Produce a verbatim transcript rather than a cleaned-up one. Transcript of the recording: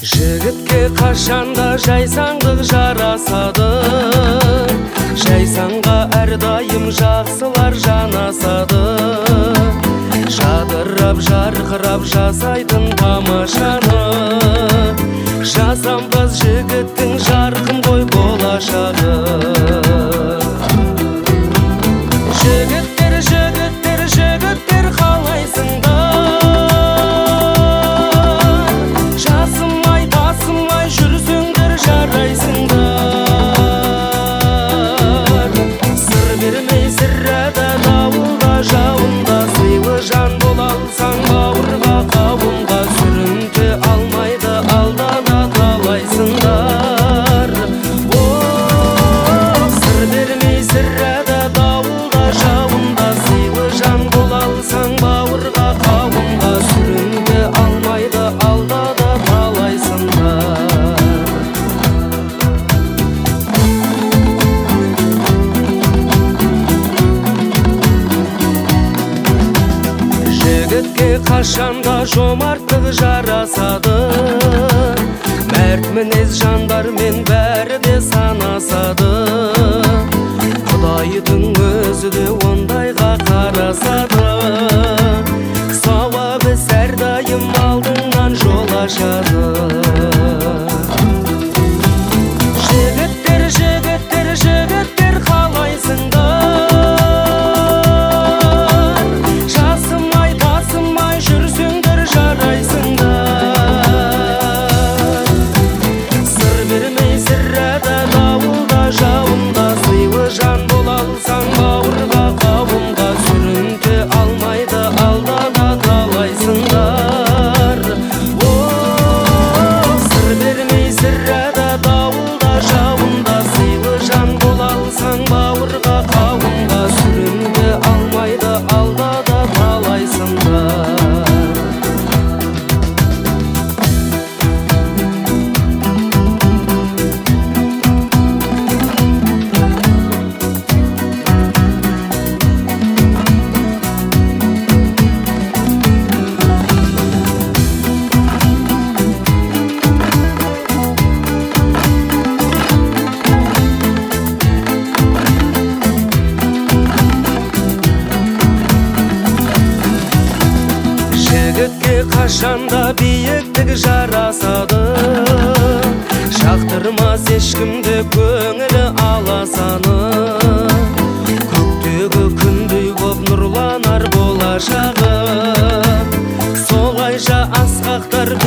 Жігітке қашанда жайсаңдық жарасады, жайсаңға әрдайым жақсылар жанасады. Жадырап жарқырап жасайтын тамашаны, жасампаз жігіттің жарқын ғой болашағы. Жігіттер, жігіттер, жігіттер қалайсыңдар? Жасымай, тасымай жүрсіңдер жарайсыңдар. Сыр бермей сірәді дауылда жауында, сыйлы жан бола алсаң бауырға қауымға, сүрінте алмайды алдада талайсыңдар. Сыр бермей сірәді дауылда жауында, сыйлы жан бола алсаң бауырға қауымға, сүрінте алмайды алдада талайсыңдар. Жігітке қашанда жомарттық жарасады, мәрт мінез жандармен бәрі де санасады. Құдайдың өзі де ондайға қарасады, сауабы әрдайым алдыңнан жол ашады. Жігіттер, жігіттер, жігіттер қалайсыңдар? Жасымай, тасымай жүрсіңдер жарайсыңдар. Сыр бермей сірәді дауылда жауында, сыйлы жан бола алсаң бауырға қауымға, сүрінте алмайды алдада талайсыңдар. Сыр бермей сірәді дауылда жауында, сыйлы жан бола алсаң бауырға қауымға, сүрінте алмайды алдада талайсыңдар. Жігітке қашанда биіктік жарасады, жақтырмас ешкімді көңілі аласаны. Көктегі күндей боп нұрланар болашағы, солайша асқақтар